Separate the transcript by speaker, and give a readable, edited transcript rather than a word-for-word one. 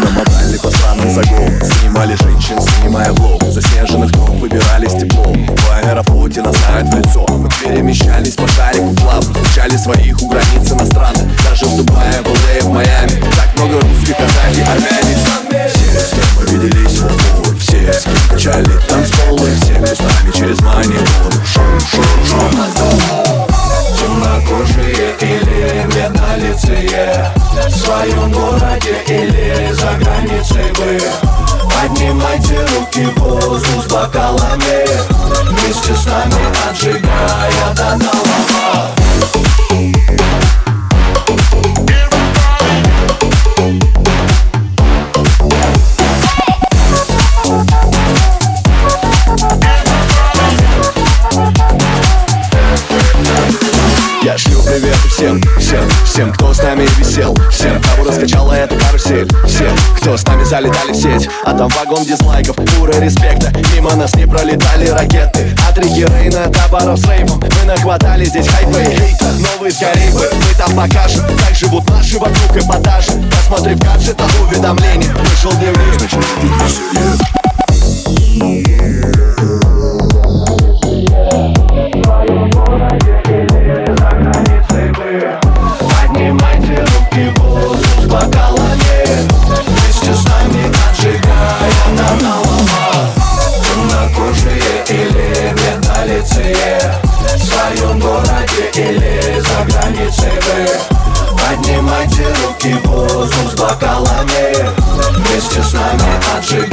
Speaker 1: Мотали по странным загонам, снимали женщин, снимая влог. Заснеженных ног выбирались тепло. В аэрофлоте нас знают в лицо. Мы перемещались по шарику плавно, встречали своих у границ иностранных. Даже в Дубае, в LA, в Майами. Так много русских, казахи, армяне. Все, с кем мы виделись в упор, все, с кем качали танцполы, все, кто с нами через монитор. Шоу. Темнокожие или меднолицые, в своем городе или за границей вы. Поднимайте руки в воздух с бокалами, вместе с нами отжигая до нового. Я шлю привет всем, кто с нами висел, всем, кого раскачала эта карусель, всем, кто с нами залетали в сеть. А там вагон дизлайков, пуры респекта, мимо нас не пролетали ракеты. От реки Рейна до баров с рейвом мы нахватали здесь хайпа и хейта. Новые скорей бы, мы там покажем, как живут наши вокруг эпатажи. Посмотри в гаджетах уведомления, вышел дневник, значит будет веселье. Поднимайте руки в воздух с бокалами, вместе с нами отжигая до нового. Темнокожие или меднолицые, в своем городе или за границей вы. Поднимайте руки в воздух с бокалами, вместе с нами отжигая.